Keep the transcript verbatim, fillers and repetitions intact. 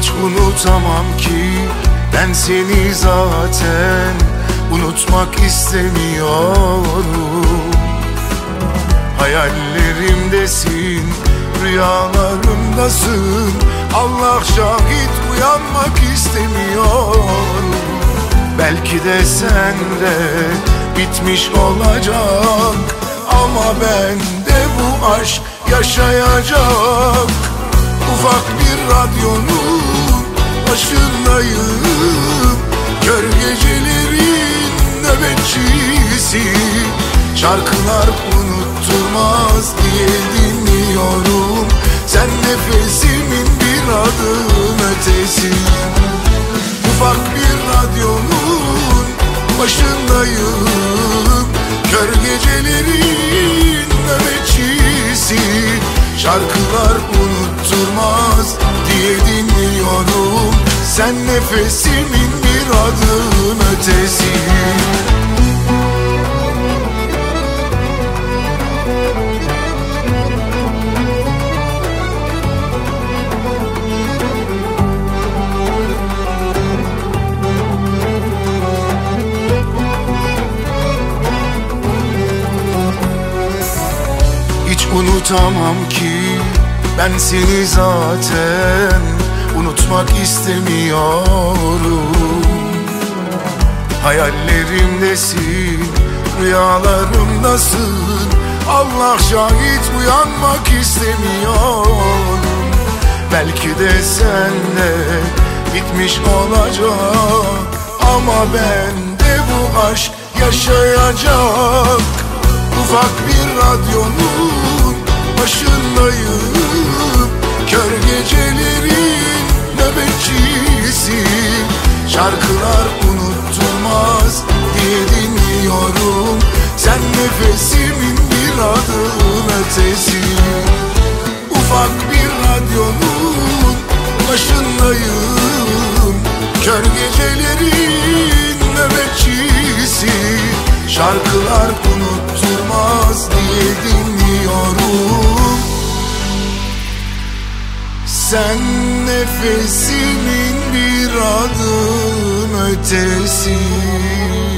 Hiç unutamam ki ben seni zaten, unutmak istemiyorum. Hayallerimdesin, rüyalarımdasın. Allah şahit, uyanmak istemiyorum. Belki de sende bitmiş olacak, ama bende bu aşk yaşayacak. Ufak bir radyonun başındayım, kör gecelerin nöbetçisi. Şarkılar unutturmaz diye dinliyorum. Sen nefesimin bir adım ötesi. Ufak bir radyonun başındayım, kör gecelerin nöbetçisi. Şarkılar unutturmaz diye dinliyorum. Sen nefesimin bir adım ötesi. Hiç unutamam ki ben seni zaten, unutmak istemiyorum. Hayallerimdesin, rüyalarımdasın. Allah şahit, uyanmak istemiyorum. Belki de sende bitmiş olacak, ama bende bu aşk yaşayacak. Ufak bir radyonun başındayım, kör gecelerin nöbetçisi. Şarkılar unutturmaz diye dinliyorum. Sen nefesimin bir adım ötesi. Ufak bir radyonun başındayım, kör gecelerin nöbetçisi. Şarkılar unutturmaz diye dinliyorum. Sen nefesimin bir adım ötesi.